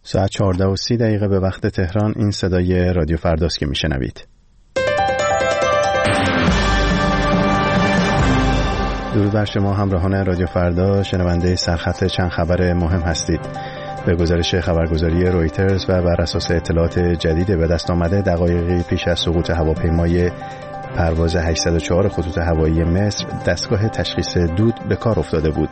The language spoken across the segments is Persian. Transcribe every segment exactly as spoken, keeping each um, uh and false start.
ساعت چهارده و سی دقیقه به وقت تهران. این صدای رادیو فرداست که میشنوید. درود بر شما همراهان رادیو فردا، شنونده سرخط چند خبر مهم هستید. به گزارش خبرگزاری رویترز و بر اساس اطلاعات جدید به دست آمده، دقایقی پیش از سقوط هواپیمای پرواز هشتصد و چهار خطوط هوایی مصر، دستگاه تشخیص دود به کار افتاده بود.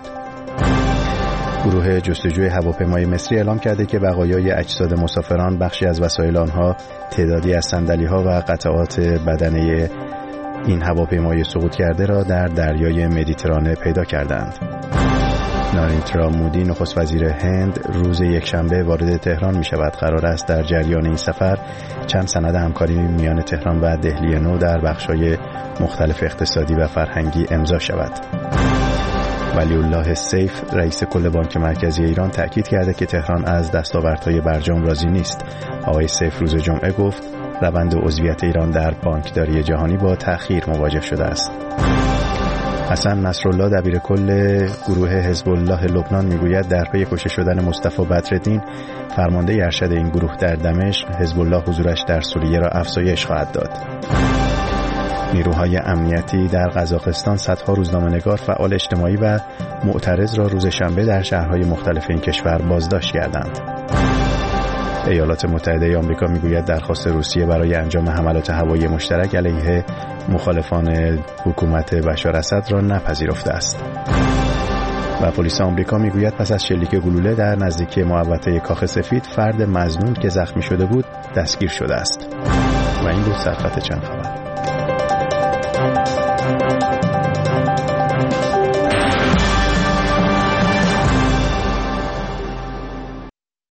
گروه جستجوی هواپیمای مصری اعلام کرده که بقایای اجساد مسافران، بخشی از وسایل آنها، تعدادی از صندلی‌ها و قطعات بدنه این هواپیمای سقوط کرده را در دریای مدیترانه پیدا کردند. ناریندرا مودی، نخست وزیر هند، روز یکشنبه وارد تهران می شود. قرار است در جریان این سفر چند سند همکاری میان تهران و دهلی نو در بخش‌های مختلف اقتصادی و فرهنگی امضا شود. ولی الله سیف، رئیس کل بانک مرکزی ایران، تأکید کرده که تهران از دستاوردهای برجام راضی نیست. آقای سیف روز جمعه گفت روند عضویت ایران در بانکداری جهانی با تأخیر مواجه شده است. حسن نصرالله، دبیر کل گروه حزب الله لبنان، میگوید در پی کشته شدن مصطفی بدرالدین، فرمانده ارشد این گروه در دمشق، حزب الله حضورش در سوریه را افزایش خواهد داد. نیروهای امنیتی در قزاقستان صدها روزنامه‌نگار، فعال اجتماعی و معترض را روز شنبه در شهرهای مختلف این کشور بازداشت کردند. ایالات متحده آمریکا میگوید درخواست روسیه برای انجام حملات هوایی مشترک علیه مخالفان حکومت بشار اسد را نپذیرفته است. و پلیس آمریکا میگوید پس از شلیک گلوله در نزدیکی محوطه کاخ سفید، فرد مظنون که زخمی شده بود دستگیر شده است. و این بود سرخط چند خبر.